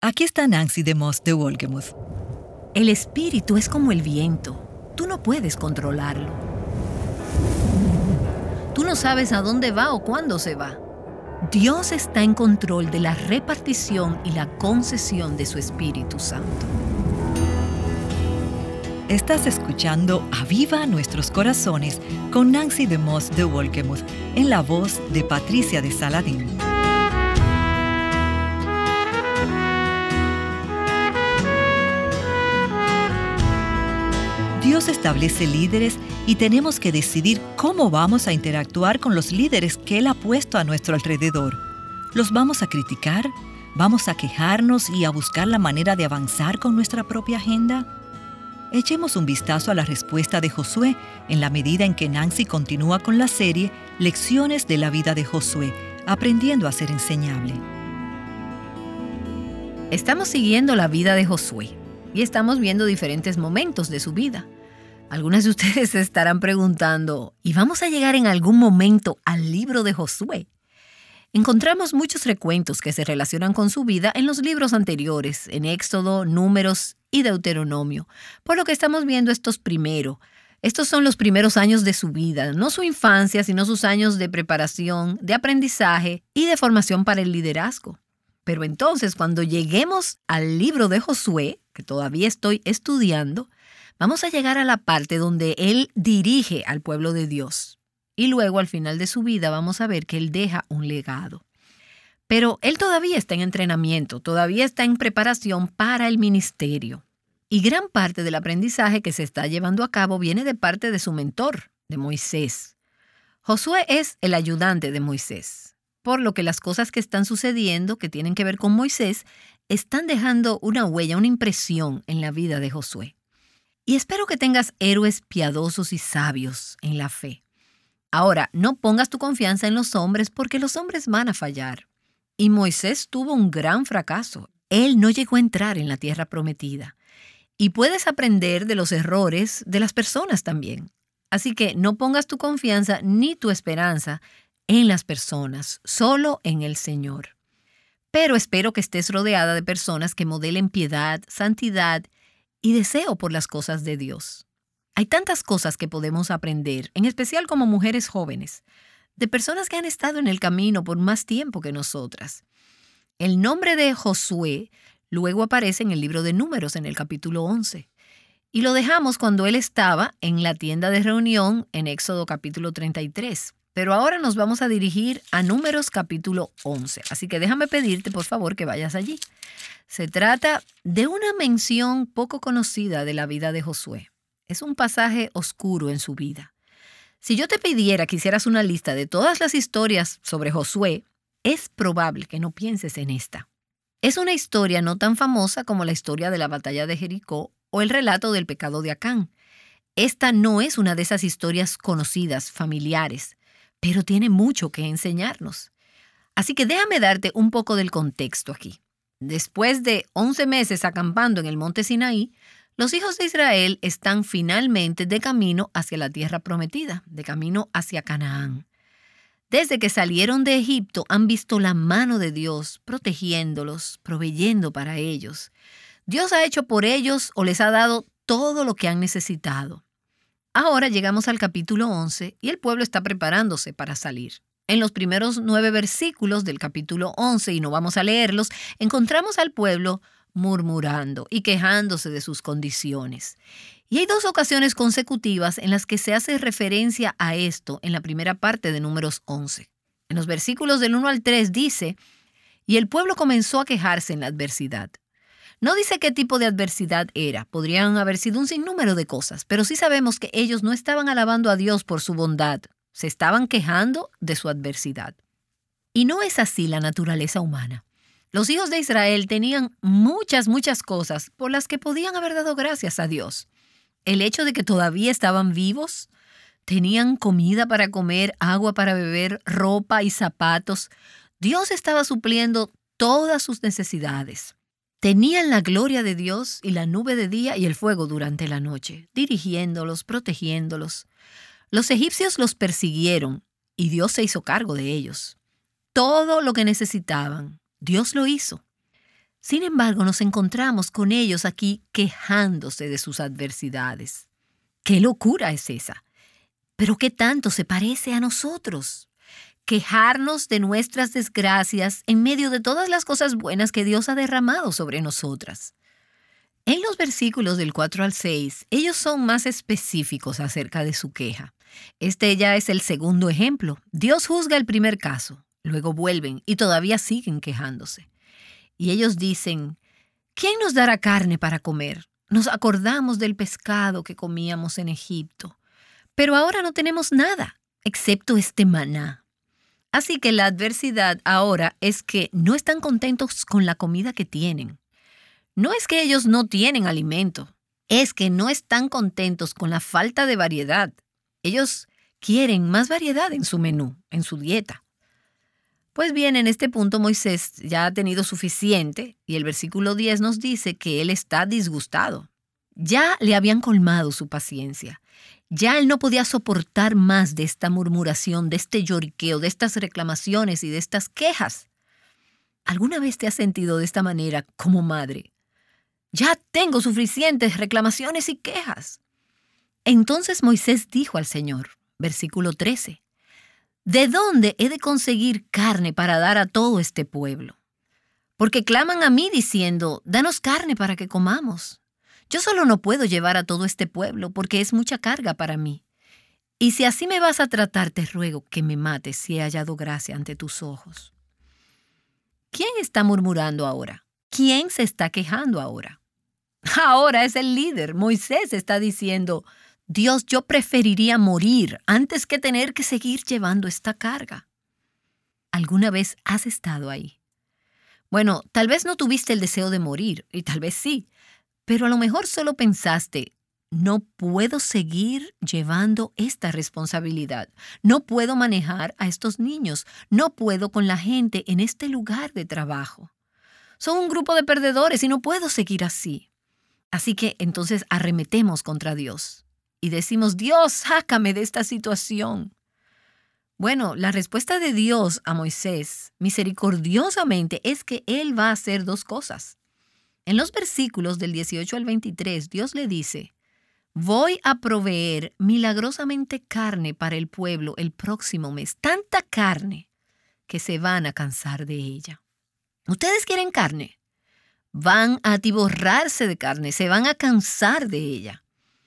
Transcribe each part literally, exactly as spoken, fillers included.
Aquí está Nancy DeMoss de Wolgemuth. El espíritu es como el viento. Tú no puedes controlarlo. Tú no sabes a dónde va o cuándo se va. Dios está en control de la repartición y la concesión de su Espíritu Santo. Estás escuchando Aviva Nuestros Corazones con Nancy DeMoss de Wolgemuth en la voz de Patricia de Saladín. Dios establece líderes y tenemos que decidir cómo vamos a interactuar con los líderes que Él ha puesto a nuestro alrededor. ¿Los vamos a criticar? ¿Vamos a quejarnos y a buscar la manera de avanzar con nuestra propia agenda? Echemos un vistazo a la respuesta de Josué en la medida en que Nancy continúa con la serie Lecciones de la vida de Josué, aprendiendo a ser enseñable. Estamos siguiendo la vida de Josué y estamos viendo diferentes momentos de su vida. Algunas de ustedes se estarán preguntando, ¿y vamos a llegar en algún momento al libro de Josué? Encontramos muchos recuentos que se relacionan con su vida en los libros anteriores, en Éxodo, Números y Deuteronomio, por lo que estamos viendo estos primero. Estos son los primeros años de su vida, no su infancia, sino sus años de preparación, de aprendizaje y de formación para el liderazgo. Pero entonces, cuando lleguemos al libro de Josué, que todavía estoy estudiando, vamos a llegar a la parte donde él dirige al pueblo de Dios. Y luego, al final de su vida, vamos a ver que él deja un legado. Pero él todavía está en entrenamiento, todavía está en preparación para el ministerio. Y gran parte del aprendizaje que se está llevando a cabo viene de parte de su mentor, de Moisés. Josué es el ayudante de Moisés, por lo que las cosas que están sucediendo, que tienen que ver con Moisés, están dejando una huella, una impresión en la vida de Josué. Y espero que tengas héroes piadosos y sabios en la fe. Ahora, no pongas tu confianza en los hombres porque los hombres van a fallar. Y Moisés tuvo un gran fracaso. Él no llegó a entrar en la tierra prometida. Y puedes aprender de los errores de las personas también. Así que no pongas tu confianza ni tu esperanza en las personas, solo en el Señor. Pero espero que estés rodeada de personas que modelen piedad, santidad y deseo por las cosas de Dios. Hay tantas cosas que podemos aprender, en especial como mujeres jóvenes, de personas que han estado en el camino por más tiempo que nosotras. El nombre de Josué luego aparece en el libro de Números, en el capítulo once. Y lo dejamos cuando él estaba en la tienda de reunión en Éxodo capítulo treinta y tres. Pero ahora nos vamos a dirigir a Números capítulo once. Así que déjame pedirte, por favor, que vayas allí. Se trata de una mención poco conocida de la vida de Josué. Es un pasaje oscuro en su vida. Si yo te pidiera que hicieras una lista de todas las historias sobre Josué, es probable que no pienses en esta. Es una historia no tan famosa como la historia de la batalla de Jericó o el relato del pecado de Acán. Esta no es una de esas historias conocidas, familiares, pero tiene mucho que enseñarnos. Así que déjame darte un poco del contexto aquí. Después de once meses acampando en el monte Sinaí, los hijos de Israel están finalmente de camino hacia la tierra prometida, de camino hacia Canaán. Desde que salieron de Egipto han visto la mano de Dios protegiéndolos, proveyendo para ellos. Dios ha hecho por ellos o les ha dado todo lo que han necesitado. Ahora llegamos al capítulo once y el pueblo está preparándose para salir. En los primeros nueve versículos del capítulo once, y no vamos a leerlos, encontramos al pueblo murmurando y quejándose de sus condiciones. Y hay dos ocasiones consecutivas en las que se hace referencia a esto en la primera parte de Números once. En los versículos del uno al tres dice, y el pueblo comenzó a quejarse en la adversidad. No dice qué tipo de adversidad era, podrían haber sido un sinnúmero de cosas, pero sí sabemos que ellos no estaban alabando a Dios por su bondad, se estaban quejando de su adversidad. Y no es así la naturaleza humana. Los hijos de Israel tenían muchas, muchas cosas por las que podían haber dado gracias a Dios. El hecho de que todavía estaban vivos, tenían comida para comer, agua para beber, ropa y zapatos. Dios estaba supliendo todas sus necesidades. Tenían la gloria de Dios y la nube de día y el fuego durante la noche, dirigiéndolos, protegiéndolos. Los egipcios los persiguieron y Dios se hizo cargo de ellos. Todo lo que necesitaban, Dios lo hizo. Sin embargo, nos encontramos con ellos aquí quejándose de sus adversidades. ¡Qué locura es esa! Pero ¿qué tanto se parece a nosotros? Quejarnos de nuestras desgracias en medio de todas las cosas buenas que Dios ha derramado sobre nosotras. En los versículos del cuatro al seis, ellos son más específicos acerca de su queja. Este ya es el segundo ejemplo. Dios juzga el primer caso, luego vuelven y todavía siguen quejándose. Y ellos dicen, ¿quién nos dará carne para comer? Nos acordamos del pescado que comíamos en Egipto, pero ahora no tenemos nada, excepto este maná. Así que la adversidad ahora es que no están contentos con la comida que tienen. No es que ellos no tienen alimento, es que no están contentos con la falta de variedad. Ellos quieren más variedad en su menú, en su dieta. Pues bien, en este punto Moisés ya ha tenido suficiente y el versículo diez nos dice que él está disgustado. Ya le habían colmado su paciencia. Ya él no podía soportar más de esta murmuración, de este lloriqueo, de estas reclamaciones y de estas quejas. ¿Alguna vez te has sentido de esta manera como madre? Ya tengo suficientes reclamaciones y quejas. Entonces Moisés dijo al Señor, versículo trece, ¿de dónde he de conseguir carne para dar a todo este pueblo? Porque claman a mí diciendo, danos carne para que comamos. Yo solo no puedo llevar a todo este pueblo porque es mucha carga para mí. Y si así me vas a tratar, te ruego que me mates si he hallado gracia ante tus ojos. ¿Quién está murmurando ahora? ¿Quién se está quejando ahora? Ahora es el líder. Moisés está diciendo, Dios, yo preferiría morir antes que tener que seguir llevando esta carga. ¿Alguna vez has estado ahí? Bueno, tal vez no tuviste el deseo de morir, y tal vez sí, pero a lo mejor solo pensaste, no puedo seguir llevando esta responsabilidad. No puedo manejar a estos niños. No puedo con la gente en este lugar de trabajo. Son un grupo de perdedores y no puedo seguir así. Así que entonces arremetemos contra Dios y decimos, Dios, sácame de esta situación. Bueno, la respuesta de Dios a Moisés, misericordiosamente, es que Él va a hacer dos cosas. En los versículos del dieciocho al veintitrés, Dios le dice, voy a proveer milagrosamente carne para el pueblo el próximo mes, tanta carne que se van a cansar de ella. ¿Ustedes quieren carne? Van a atiborrarse de carne, se van a cansar de ella.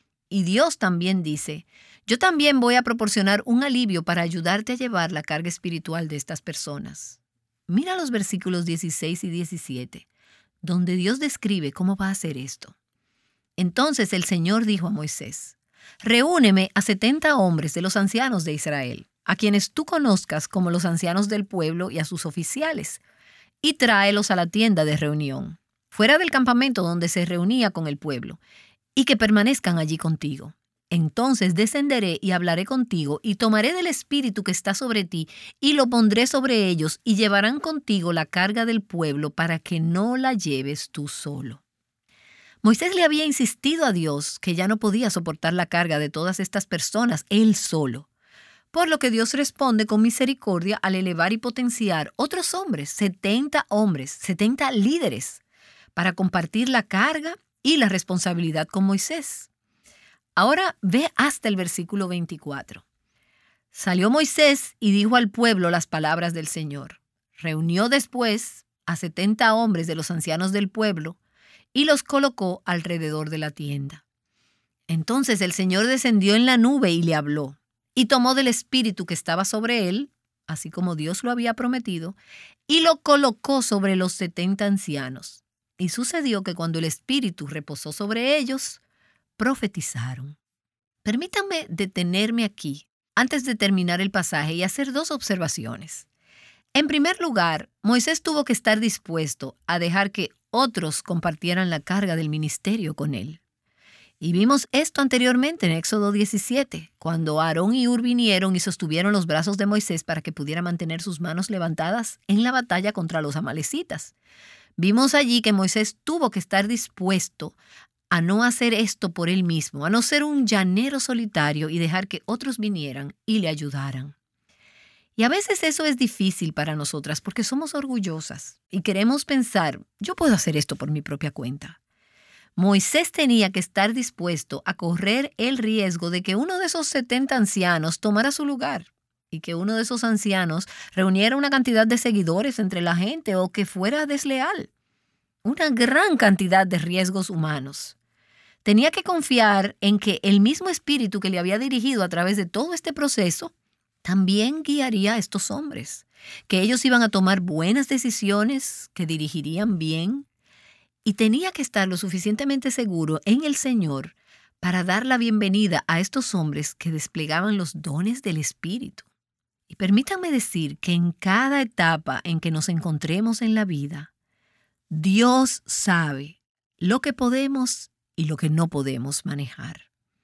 Y Dios también dice, yo también voy a proporcionar un alivio para ayudarte a llevar la carga espiritual de estas personas. Mira los versículos dieciséis y diecisiete, donde Dios describe cómo va a hacer esto. Entonces el Señor dijo a Moisés, reúneme a setenta hombres de los ancianos de Israel, a quienes tú conozcas como los ancianos del pueblo y a sus oficiales, y tráelos a la tienda de reunión, fuera del campamento donde se reunía con el pueblo, y que permanezcan allí contigo. Entonces descenderé y hablaré contigo, y tomaré del espíritu que está sobre ti, y lo pondré sobre ellos, y llevarán contigo la carga del pueblo para que no la lleves tú solo. Moisés le había insistido a Dios que ya no podía soportar la carga de todas estas personas él solo, por lo que Dios responde con misericordia al elevar y potenciar otros hombres, setenta hombres, setenta líderes, para compartir la carga y la responsabilidad con Moisés. Ahora ve hasta el versículo veinticuatro. Salió Moisés y dijo al pueblo las palabras del Señor. Reunió después a setenta hombres de los ancianos del pueblo y los colocó alrededor de la tienda. Entonces el Señor descendió en la nube y le habló, y tomó del espíritu que estaba sobre él, así como Dios lo había prometido, y lo colocó sobre los setenta ancianos. Y sucedió que cuando el espíritu reposó sobre ellos, profetizaron. Permítanme detenerme aquí antes de terminar el pasaje y hacer dos observaciones. En primer lugar, Moisés tuvo que estar dispuesto a dejar que otros compartieran la carga del ministerio con él. Y vimos esto anteriormente en Éxodo diecisiete, cuando Aarón y Hur vinieron y sostuvieron los brazos de Moisés para que pudiera mantener sus manos levantadas en la batalla contra los amalecitas. Vimos allí que Moisés tuvo que estar dispuesto a no hacer esto por él mismo, a no ser un llanero solitario y dejar que otros vinieran y le ayudaran. Y a veces eso es difícil para nosotras porque somos orgullosas y queremos pensar, yo puedo hacer esto por mi propia cuenta. Moisés tenía que estar dispuesto a correr el riesgo de que uno de esos setenta ancianos tomara su lugar y que uno de esos ancianos reuniera una cantidad de seguidores entre la gente o que fuera desleal. Una gran cantidad de riesgos humanos. Tenía que confiar en que el mismo espíritu que le había dirigido a través de todo este proceso también guiaría a estos hombres, que ellos iban a tomar buenas decisiones, que dirigirían bien, y tenía que estar lo suficientemente seguro en el Señor para dar la bienvenida a estos hombres que desplegaban los dones del Espíritu. Y permítanme decir que en cada etapa en que nos encontremos en la vida, Dios sabe lo que podemos y lo que no podemos manejar.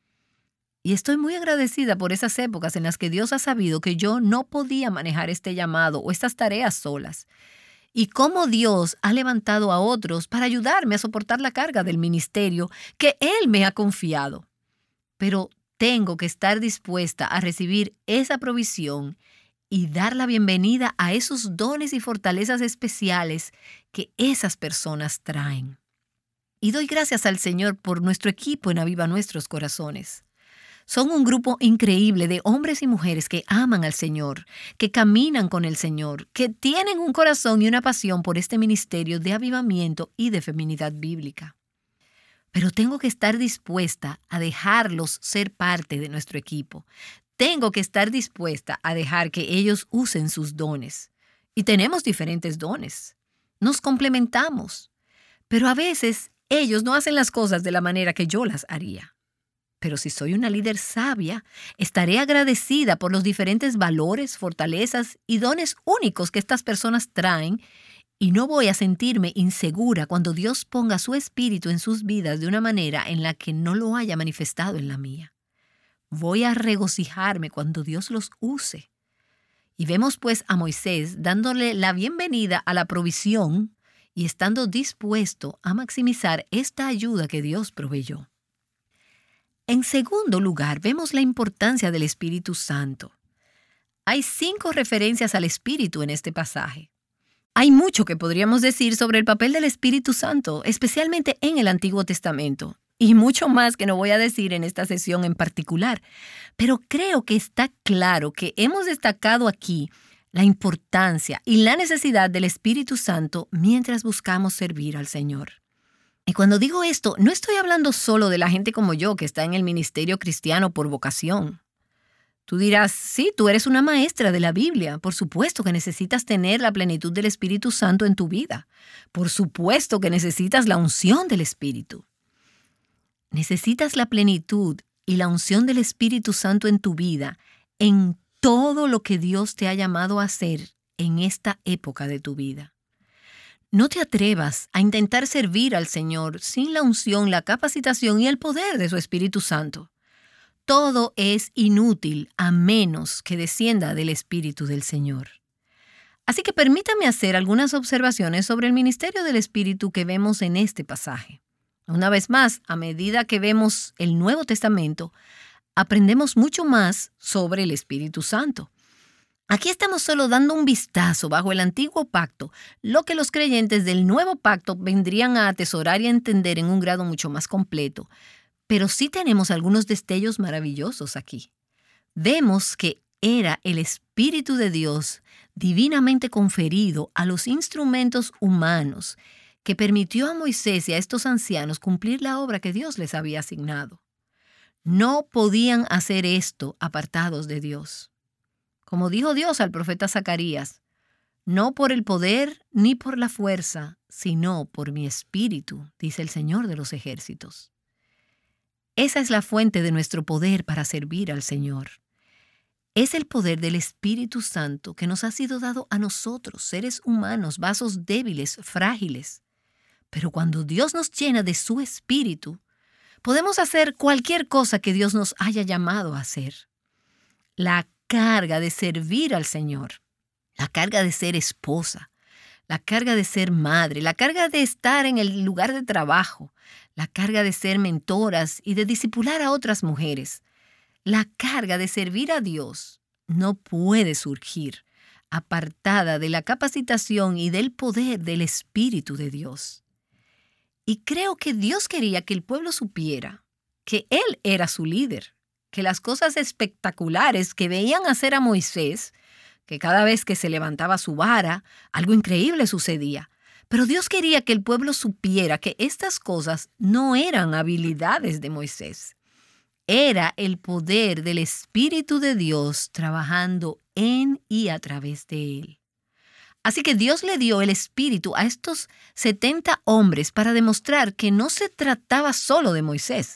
Y estoy muy agradecida por esas épocas en las que Dios ha sabido que yo no podía manejar este llamado o estas tareas solas. Y cómo Dios ha levantado a otros para ayudarme a soportar la carga del ministerio que Él me ha confiado. Pero tengo que estar dispuesta a recibir esa provisión y dar la bienvenida a esos dones y fortalezas especiales que esas personas traen. Y doy gracias al Señor por nuestro equipo en Aviva Nuestros Corazones. Son un grupo increíble de hombres y mujeres que aman al Señor, que caminan con el Señor, que tienen un corazón y una pasión por este ministerio de avivamiento y de feminidad bíblica. Pero tengo que estar dispuesta a dejarlos ser parte de nuestro equipo. Tengo que estar dispuesta a dejar que ellos usen sus dones. Y tenemos diferentes dones. Nos complementamos. Pero a veces ellos no hacen las cosas de la manera que yo las haría. Pero si soy una líder sabia, estaré agradecida por los diferentes valores, fortalezas y dones únicos que estas personas traen y no voy a sentirme insegura cuando Dios ponga su espíritu en sus vidas de una manera en la que no lo haya manifestado en la mía. Voy a regocijarme cuando Dios los use. Y vemos pues a Moisés dándole la bienvenida a la provisión y estando dispuesto a maximizar esta ayuda que Dios proveyó. En segundo lugar, vemos la importancia del Espíritu Santo. Hay cinco referencias al Espíritu en este pasaje. Hay mucho que podríamos decir sobre el papel del Espíritu Santo, especialmente en el Antiguo Testamento, y mucho más que no voy a decir en esta sesión en particular, pero creo que está claro que hemos destacado aquí la importancia y la necesidad del Espíritu Santo mientras buscamos servir al Señor. Y cuando digo esto, no estoy hablando solo de la gente como yo que está en el ministerio cristiano por vocación. Tú dirás, sí, tú eres una maestra de la Biblia. Por supuesto que necesitas tener la plenitud del Espíritu Santo en tu vida. Por supuesto que necesitas la unción del Espíritu. Necesitas la plenitud y la unción del Espíritu Santo en tu vida, en todo lo que Dios te ha llamado a hacer en esta época de tu vida. No te atrevas a intentar servir al Señor sin la unción, la capacitación y el poder de su Espíritu Santo. Todo es inútil a menos que descienda del Espíritu del Señor. Así que permítame hacer algunas observaciones sobre el ministerio del Espíritu que vemos en este pasaje. Una vez más, a medida que vemos el Nuevo Testamento, aprendemos mucho más sobre el Espíritu Santo. Aquí estamos solo dando un vistazo bajo el antiguo pacto, lo que los creyentes del nuevo pacto vendrían a atesorar y a entender en un grado mucho más completo. Pero sí tenemos algunos destellos maravillosos aquí. Vemos que era el Espíritu de Dios divinamente conferido a los instrumentos humanos que permitió a Moisés y a estos ancianos cumplir la obra que Dios les había asignado. No podían hacer esto apartados de Dios. Como dijo Dios al profeta Zacarías, no por el poder ni por la fuerza, sino por mi espíritu, dice el Señor de los ejércitos. Esa es la fuente de nuestro poder para servir al Señor. Es el poder del Espíritu Santo que nos ha sido dado a nosotros, seres humanos, vasos débiles, frágiles. Pero cuando Dios nos llena de su Espíritu, podemos hacer cualquier cosa que Dios nos haya llamado a hacer. La carga de servir al Señor, la carga de ser esposa, la carga de ser madre, la carga de estar en el lugar de trabajo, la carga de ser mentoras y de discipular a otras mujeres, la carga de servir a Dios no puede surgir apartada de la capacitación y del poder del Espíritu de Dios. Y creo que Dios quería que el pueblo supiera que Él era su líder, que las cosas espectaculares que veían hacer a Moisés, que cada vez que se levantaba su vara, algo increíble sucedía. Pero Dios quería que el pueblo supiera que estas cosas no eran habilidades de Moisés. Era el poder del Espíritu de Dios trabajando en y a través de él. Así que Dios le dio el Espíritu a estos setenta hombres para demostrar que no se trataba solo de Moisés.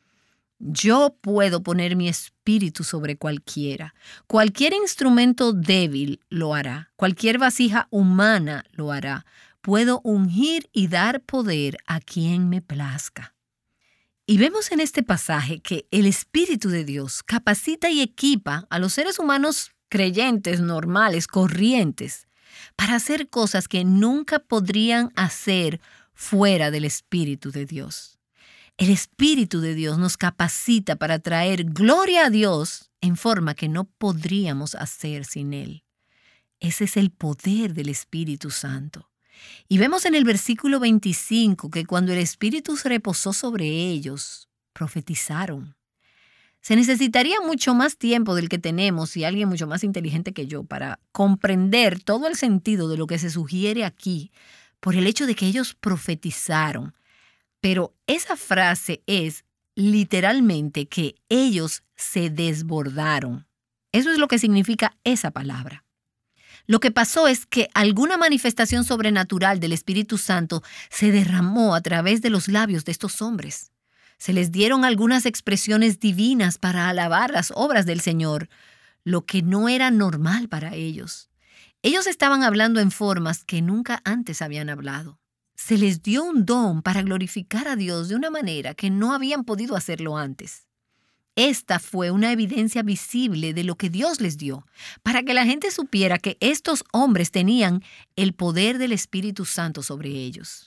Yo puedo poner mi espíritu sobre cualquiera. Cualquier instrumento débil lo hará. Cualquier vasija humana lo hará. Puedo ungir y dar poder a quien me plazca. Y vemos en este pasaje que el Espíritu de Dios capacita y equipa a los seres humanos creyentes, normales, corrientes, para hacer cosas que nunca podrían hacer fuera del Espíritu de Dios. El Espíritu de Dios nos capacita para traer gloria a Dios en forma que no podríamos hacer sin Él. Ese es el poder del Espíritu Santo. Y vemos en el versículo veinticinco que cuando el Espíritu se reposó sobre ellos, profetizaron. Se necesitaría mucho más tiempo del que tenemos y alguien mucho más inteligente que yo para comprender todo el sentido de lo que se sugiere aquí por el hecho de que ellos profetizaron. Pero esa frase es literalmente que ellos se desbordaron. Eso es lo que significa esa palabra. Lo que pasó es que alguna manifestación sobrenatural del Espíritu Santo se derramó a través de los labios de estos hombres. Se les dieron algunas expresiones divinas para alabar las obras del Señor, lo que no era normal para ellos. Ellos estaban hablando en formas que nunca antes habían hablado. Se les dio un don para glorificar a Dios de una manera que no habían podido hacerlo antes. Esta fue una evidencia visible de lo que Dios les dio, para que la gente supiera que estos hombres tenían el poder del Espíritu Santo sobre ellos.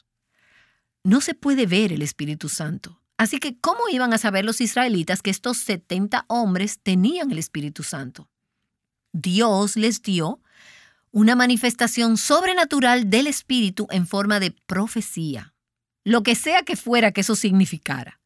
No se puede ver el Espíritu Santo, así que ¿cómo iban a saber los israelitas que estos setenta hombres tenían el Espíritu Santo? Dios les dio una manifestación sobrenatural del Espíritu en forma de profecía, lo que sea que fuera que eso significara.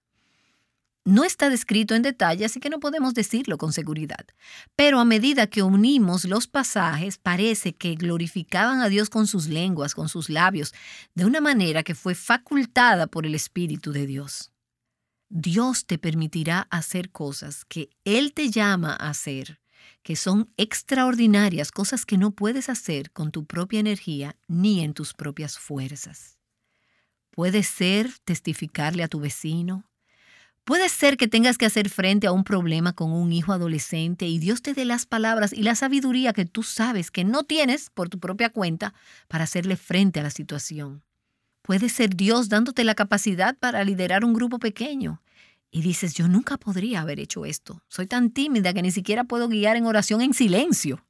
No está descrito en detalle, así que no podemos decirlo con seguridad. Pero a medida que unimos los pasajes, parece que glorificaban a Dios con sus lenguas, con sus labios, de una manera que fue facultada por el Espíritu de Dios. Dios te permitirá hacer cosas que Él te llama a hacer, que son extraordinarias, cosas que no puedes hacer con tu propia energía ni en tus propias fuerzas. Puede ser testificarle a tu vecino. Puede ser que tengas que hacer frente a un problema con un hijo adolescente y Dios te dé las palabras y la sabiduría que tú sabes que no tienes por tu propia cuenta para hacerle frente a la situación. Puede ser Dios dándote la capacidad para liderar un grupo pequeño. Y dices, yo nunca podría haber hecho esto. Soy tan tímida que ni siquiera puedo guiar en oración en silencio.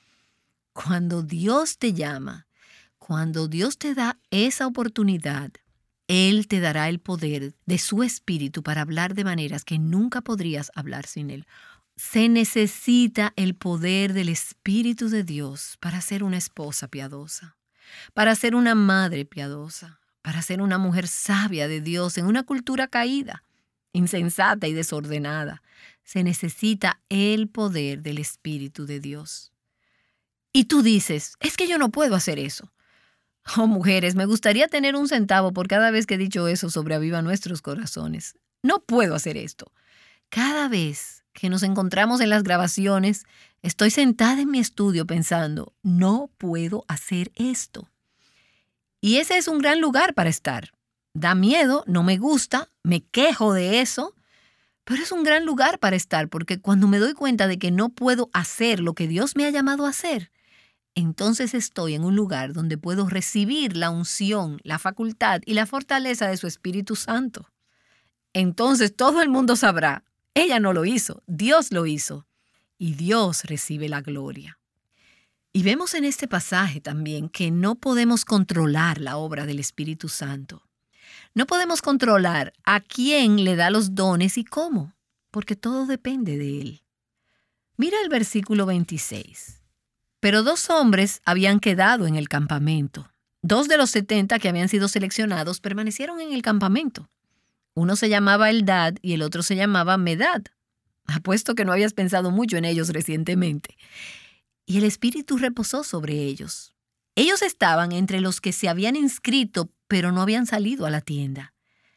Cuando Dios te llama, cuando Dios te da esa oportunidad, Él te dará el poder de su Espíritu para hablar de maneras que nunca podrías hablar sin Él. Se necesita el poder del Espíritu de Dios para ser una esposa piadosa, para ser una madre piadosa, para ser una mujer sabia de Dios en una cultura caída, insensata y desordenada. Se necesita el poder del Espíritu de Dios. Y tú dices, es que yo no puedo hacer eso. Oh, mujeres, me gustaría tener un centavo por cada vez que he dicho eso sobre Aviva Nuestros Corazones. No puedo hacer esto. Cada vez que nos encontramos en las grabaciones, estoy sentada en mi estudio pensando, no puedo hacer esto. Y ese es un gran lugar para estar. Da miedo, no me gusta, me quejo de eso, pero es un gran lugar para estar porque cuando me doy cuenta de que no puedo hacer lo que Dios me ha llamado a hacer, entonces estoy en un lugar donde puedo recibir la unción, la facultad y la fortaleza de su Espíritu Santo. Entonces todo el mundo sabrá, ella no lo hizo, Dios lo hizo, y Dios recibe la gloria. Y vemos en este pasaje también que no podemos controlar la obra del Espíritu Santo. No podemos controlar a quién le da los dones y cómo, porque todo depende de Él. Mira el versículo veintiséis. Pero dos hombres habían quedado en el campamento. Dos de los setenta que habían sido seleccionados permanecieron en el campamento. Uno se llamaba Eldad y el otro se llamaba Medad. Apuesto que no habías pensado mucho en ellos recientemente. Y el Espíritu reposó sobre ellos. Ellos estaban entre los que se habían inscrito, pero no habían salido a la tienda.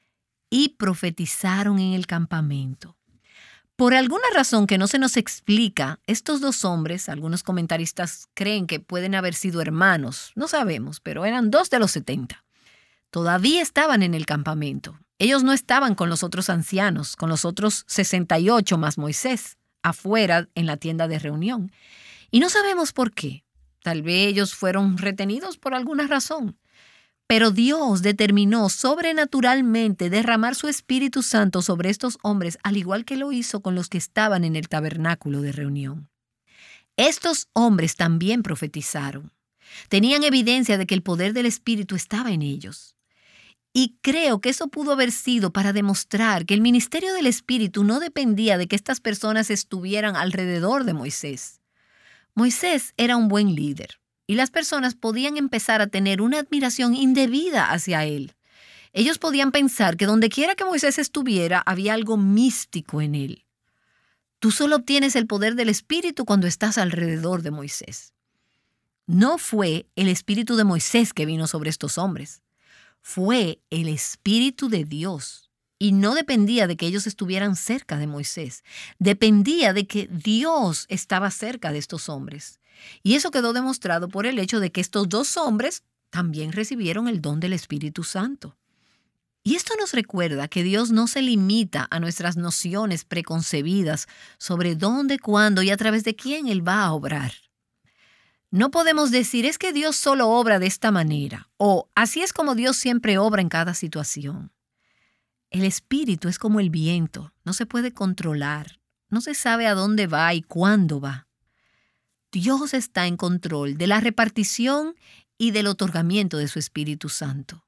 Y profetizaron en el campamento. Por alguna razón que no se nos explica, estos dos hombres, algunos comentaristas creen que pueden haber sido hermanos, no sabemos, pero eran dos de los setenta. Todavía estaban en el campamento. Ellos no estaban con los otros ancianos, con los otros sesenta y ocho más Moisés, afuera en la tienda de reunión. Y no sabemos por qué. Tal vez ellos fueron retenidos por alguna razón. Pero Dios determinó sobrenaturalmente derramar su Espíritu Santo sobre estos hombres, al igual que lo hizo con los que estaban en el tabernáculo de reunión. Estos hombres también profetizaron. Tenían evidencia de que el poder del Espíritu estaba en ellos. Y creo que eso pudo haber sido para demostrar que el ministerio del Espíritu no dependía de que estas personas estuvieran alrededor de Moisés. Moisés era un buen líder. Y las personas podían empezar a tener una admiración indebida hacia él. Ellos podían pensar que donde quiera que Moisés estuviera, había algo místico en él. Tú solo obtienes el poder del Espíritu cuando estás alrededor de Moisés. No fue el Espíritu de Moisés que vino sobre estos hombres. Fue el Espíritu de Dios. Y no dependía de que ellos estuvieran cerca de Moisés. Dependía de que Dios estaba cerca de estos hombres. Y eso quedó demostrado por el hecho de que estos dos hombres también recibieron el don del Espíritu Santo. Y esto nos recuerda que Dios no se limita a nuestras nociones preconcebidas sobre dónde, cuándo y a través de quién Él va a obrar. No podemos decir, es que Dios solo obra de esta manera, o así es como Dios siempre obra en cada situación. El Espíritu es como el viento, no se puede controlar, no se sabe a dónde va y cuándo va. Dios está en control de la repartición y del otorgamiento de su Espíritu Santo.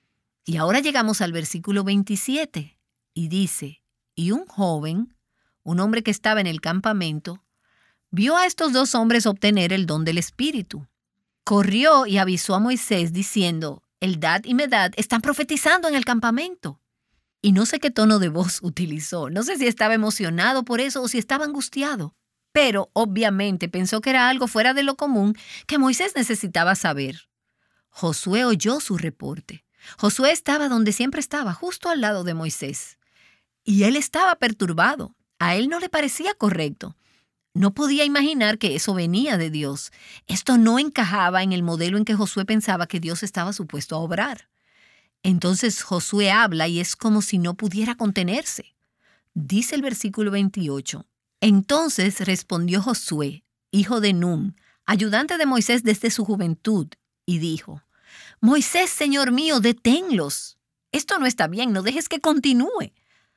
Y ahora llegamos al versículo veintisiete y dice, y un joven, un hombre que estaba en el campamento, vio a estos dos hombres obtener el don del Espíritu. Corrió y avisó a Moisés diciendo, Eldad y Medad están profetizando en el campamento. Y no sé qué tono de voz utilizó, no sé si estaba emocionado por eso o si estaba angustiado. Pero obviamente pensó que era algo fuera de lo común que Moisés necesitaba saber. Josué oyó su reporte. Josué estaba donde siempre estaba, justo al lado de Moisés. Y él estaba perturbado. A él no le parecía correcto. No podía imaginar que eso venía de Dios. Esto no encajaba en el modelo en que Josué pensaba que Dios estaba supuesto a obrar. Entonces Josué habla y es como si no pudiera contenerse. Dice el versículo veintiocho. Entonces respondió Josué, hijo de Nun, ayudante de Moisés desde su juventud, y dijo, Moisés, Señor mío, deténlos. Esto no está bien, no dejes que continúe.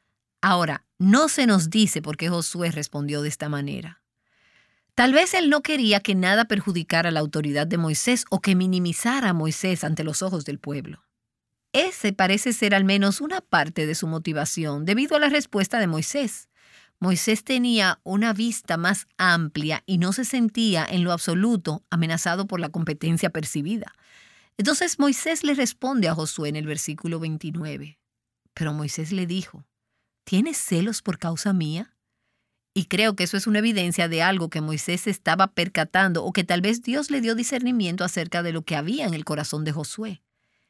Ahora, no se nos dice por qué Josué respondió de esta manera. Tal vez él no quería que nada perjudicara la autoridad de Moisés o que minimizara a Moisés ante los ojos del pueblo. Ese parece ser al menos una parte de su motivación debido a la respuesta de Moisés. Moisés tenía una vista más amplia y no se sentía en lo absoluto amenazado por la competencia percibida. Entonces Moisés le responde a Josué en el versículo veintinueve. Pero Moisés le dijo, ¿tienes celos por causa mía? Y creo que eso es una evidencia de algo que Moisés estaba percatando o que tal vez Dios le dio discernimiento acerca de lo que había en el corazón de Josué.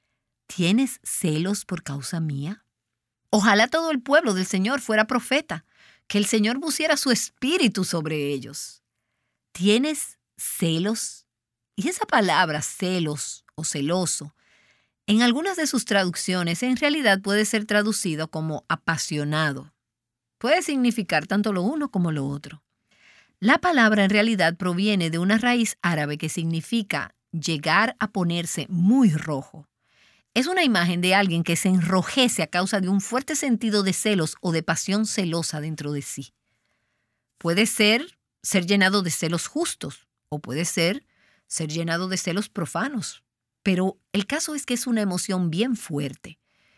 ¿Tienes celos por causa mía? Ojalá todo el pueblo del Señor fuera profeta, que el Señor pusiera su espíritu sobre ellos. ¿Tienes celos? Y esa palabra celos o celoso, en algunas de sus traducciones en realidad puede ser traducido como apasionado. Puede significar tanto lo uno como lo otro. La palabra en realidad proviene de una raíz árabe que significa llegar a ponerse muy rojo. Es una imagen de alguien que se enrojece a causa de un fuerte sentido de celos o de pasión celosa dentro de sí. Puede ser ser llenado de celos justos o puede ser ser llenado de celos profanos. Pero el caso es que es una emoción bien fuerte.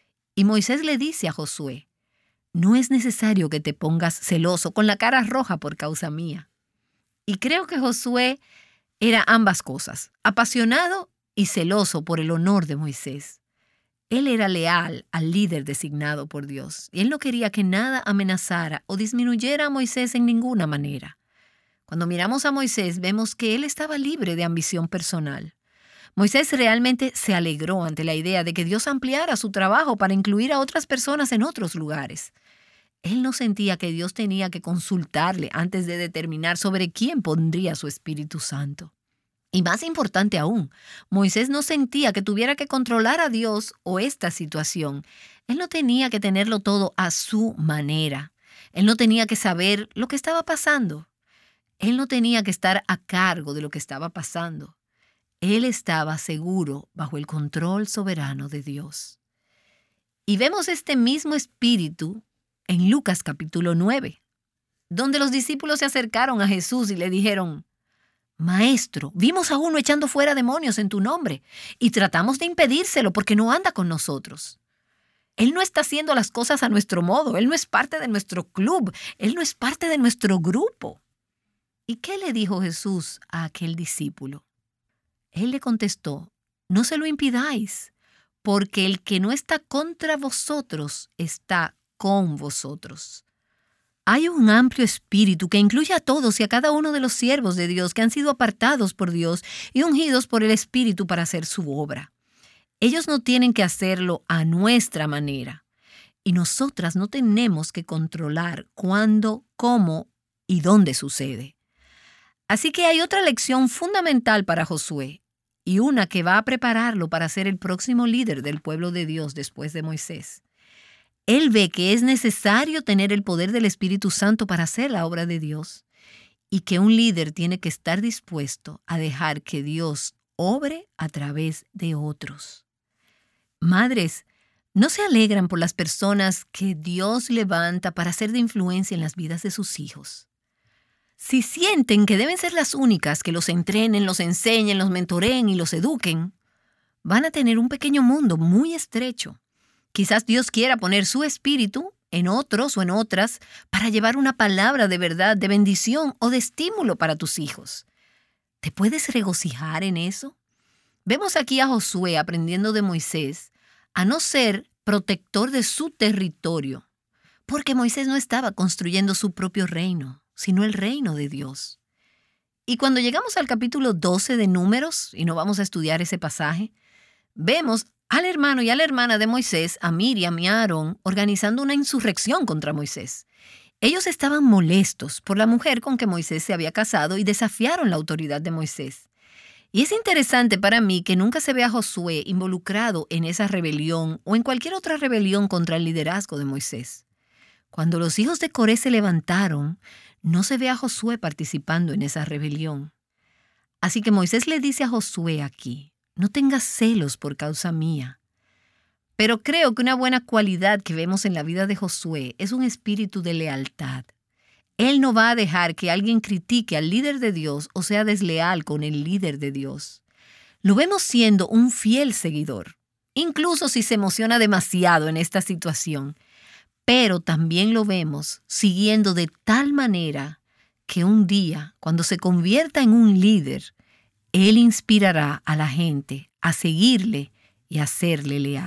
Y Moisés le dice a Josué, no es necesario que te pongas celoso con la cara roja por causa mía. Y creo que Josué era ambas cosas, apasionado y celoso por el honor de Moisés. Él era leal al líder designado por Dios y él no quería que nada amenazara o disminuyera a Moisés en ninguna manera. Cuando miramos a Moisés, vemos que él estaba libre de ambición personal. Moisés realmente se alegró ante la idea de que Dios ampliara su trabajo para incluir a otras personas en otros lugares. Él no sentía que Dios tenía que consultarle antes de determinar sobre quién pondría su Espíritu Santo. Y más importante aún, Moisés no sentía que tuviera que controlar a Dios o esta situación. Él no tenía que tenerlo todo a su manera. Él no tenía que saber lo que estaba pasando. Él no tenía que estar a cargo de lo que estaba pasando. Él estaba seguro bajo el control soberano de Dios. Y vemos este mismo espíritu en Lucas capítulo nueve, donde los discípulos se acercaron a Jesús y le dijeron: Maestro, vimos a uno echando fuera demonios en tu nombre y tratamos de impedírselo porque no anda con nosotros. Él no está haciendo las cosas a nuestro modo, él no es parte de nuestro club, él no es parte de nuestro grupo. ¿Y qué le dijo Jesús a aquel discípulo? Él le contestó: no se lo impidáis, porque el que no está contra vosotros está con vosotros. Hay un amplio espíritu que incluye a todos y a cada uno de los siervos de Dios que han sido apartados por Dios y ungidos por el Espíritu para hacer su obra. Ellos no tienen que hacerlo a nuestra manera. Y nosotras no tenemos que controlar cuándo, cómo y dónde sucede. Así que hay otra lección fundamental para Josué y una que va a prepararlo para ser el próximo líder del pueblo de Dios después de Moisés. Él ve que es necesario tener el poder del Espíritu Santo para hacer la obra de Dios y que un líder tiene que estar dispuesto a dejar que Dios obre a través de otros. Madres, ¿no se alegran por las personas que Dios levanta para ser de influencia en las vidas de sus hijos? Si sienten que deben ser las únicas que los entrenen, los enseñen, los mentoreen y los eduquen, van a tener un pequeño mundo muy estrecho. Quizás Dios quiera poner su espíritu en otros o en otras para llevar una palabra de verdad, de bendición o de estímulo para tus hijos. ¿Te puedes regocijar en eso? Vemos aquí a Josué aprendiendo de Moisés a no ser protector de su territorio, porque Moisés no estaba construyendo su propio reino, sino el reino de Dios. Y cuando llegamos al capítulo doce de Números, y no vamos a estudiar ese pasaje, vemos al hermano y a la hermana de Moisés, a Miriam y a Aarón, organizando una insurrección contra Moisés. Ellos estaban molestos por la mujer con que Moisés se había casado y desafiaron la autoridad de Moisés. Y es interesante para mí que nunca se ve a Josué involucrado en esa rebelión o en cualquier otra rebelión contra el liderazgo de Moisés. Cuando los hijos de Coré se levantaron, no se ve a Josué participando en esa rebelión. Así que Moisés le dice a Josué aquí: no tengas celos por causa mía. Pero creo que una buena cualidad que vemos en la vida de Josué es un espíritu de lealtad. Él no va a dejar que alguien critique al líder de Dios o sea desleal con el líder de Dios. Lo vemos siendo un fiel seguidor, incluso si se emociona demasiado en esta situación. Pero también lo vemos siguiendo de tal manera que un día, cuando se convierta en un líder, Él inspirará a la gente a seguirle y a serle leal.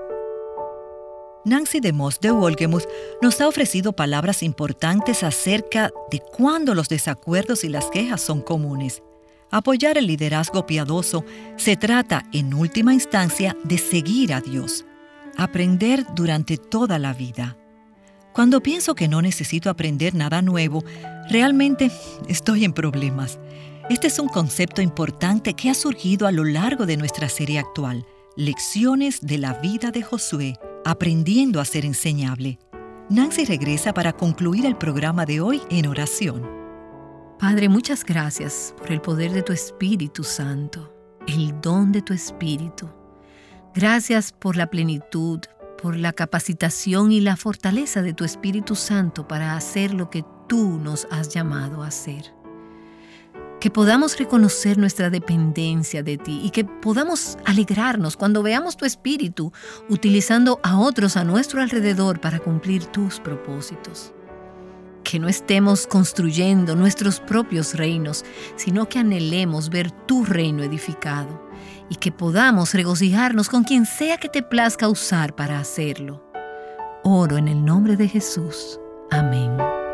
Nancy DeMoss de Wolgemuth nos ha ofrecido palabras importantes acerca de cuándo los desacuerdos y las quejas son comunes. Apoyar el liderazgo piadoso se trata, en última instancia, de seguir a Dios. Aprender durante toda la vida. Cuando pienso que no necesito aprender nada nuevo, realmente estoy en problemas. Este es un concepto importante que ha surgido a lo largo de nuestra serie actual, Lecciones de la vida de Josué, aprendiendo a ser enseñable. Nancy regresa para concluir el programa de hoy en oración. Padre, muchas gracias por el poder de tu Espíritu Santo, el don de tu Espíritu. Gracias por la plenitud, por la capacitación y la fortaleza de tu Espíritu Santo para hacer lo que tú nos has llamado a hacer. Que podamos reconocer nuestra dependencia de ti y que podamos alegrarnos cuando veamos tu Espíritu utilizando a otros a nuestro alrededor para cumplir tus propósitos. que no estemos construyendo nuestros propios reinos, sino que anhelemos ver tu reino edificado y que podamos regocijarnos con quien sea que te plazca usar para hacerlo. Oro en el nombre de Jesús. Amén.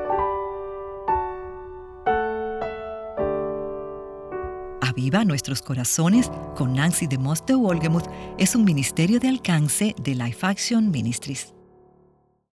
Aviva Nuestros Corazones con Nancy DeMoss de Wolgemuth es un ministerio de alcance de Life Action Ministries.